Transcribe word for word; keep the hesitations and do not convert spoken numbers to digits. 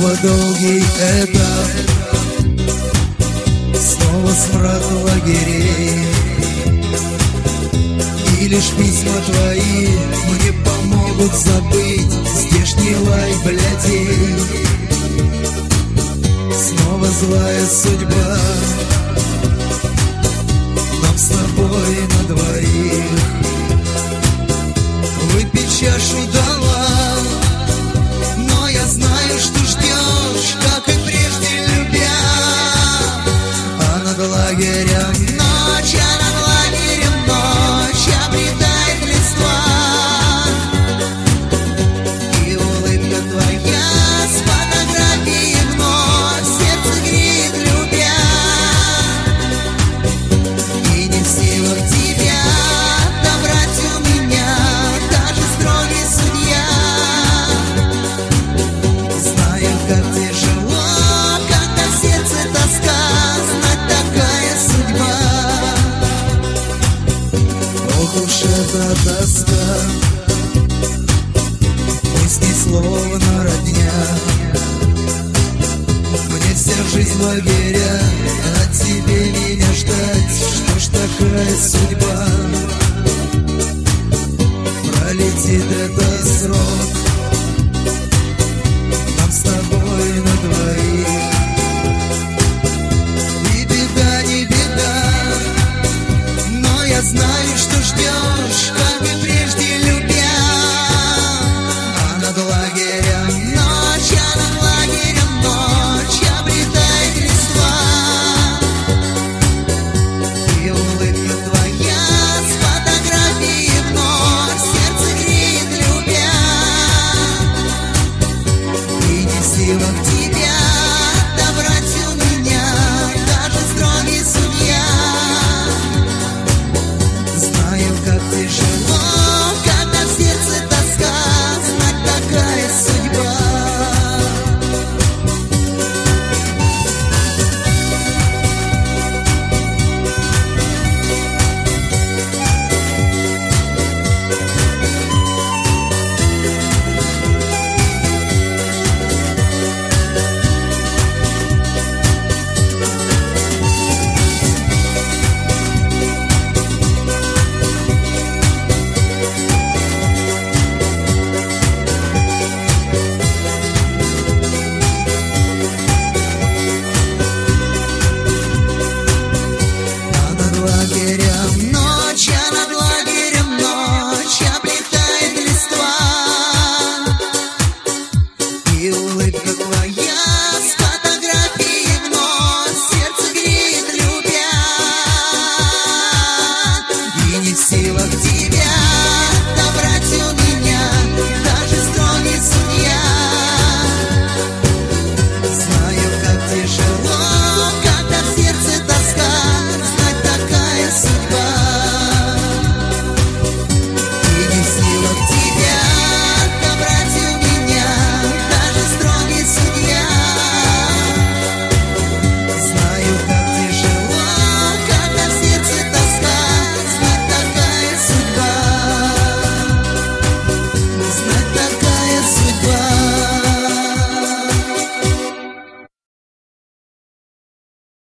Снова долгий этап, снова смрад лагерей, и лишь письма твои мне помогут забыть здешний лай блядей. Снова злая судьба нам с тобой на двоих. Выпить чашу дала, но я знаю, что ждешь, как и прежде любя. А над лагерем ночь, а над лагерем ночь обретает листва, и улыбка твоя с фотографией вновь сердце греет, любя. И не в силах тебя отобрать у меня даже строгий судья. Знаю, как тяжело, когда в сердце тоска, знать такая судьба. Ох уж эта тоска, мысли словно родня. Мне вся жизнь в лагеря, а тебе меня ждать. Что ж такая судьба? Пролетит этот срок нам с тобой на двоих. И беда, не беда, но я знаю, что ждешь.